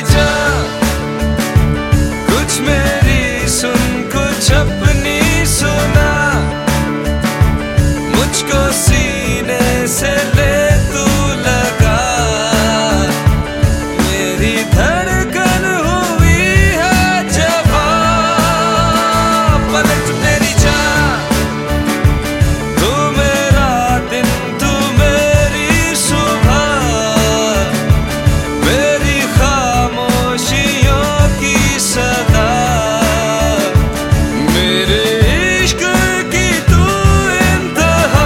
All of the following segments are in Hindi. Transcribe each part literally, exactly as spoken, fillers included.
जान, कुछ मेरी सुन कुछ अपनी सुना, मुझको सीने से ले तू लगा, मेरी धड़कन हुई है जवां, पलट मेरी जान, तू मेरा दिन तू मेरी सुबह, मेरी खामोशियों की सदा, मेरे इश्क की तू इंतहा।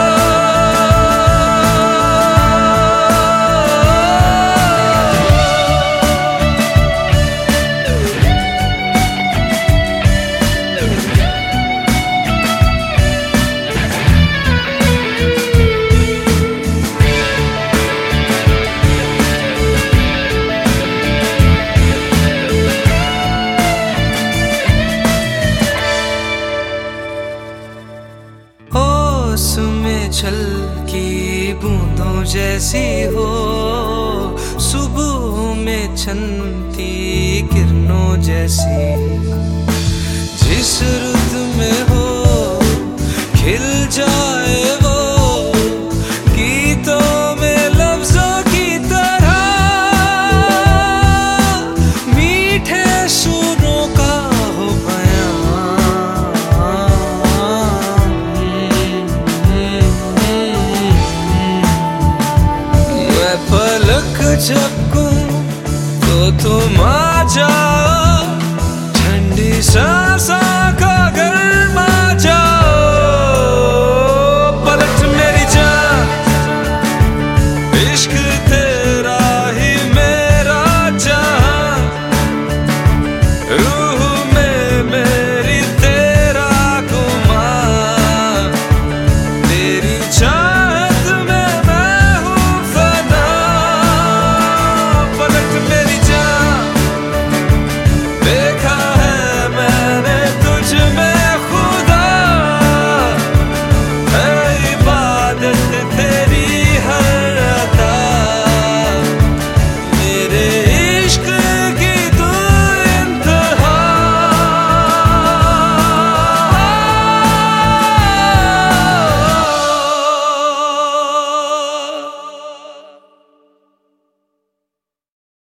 ओस में छलकी बूंदों जैसी हो, सुबह में छनती किरणों जैसी, जिस रुत में हो खिल जाए वो, गीतों में लफ्जों की तरह, मीठे सुरों का हो बयां, मैं पलक झपकूं तो तुम आ जाओ।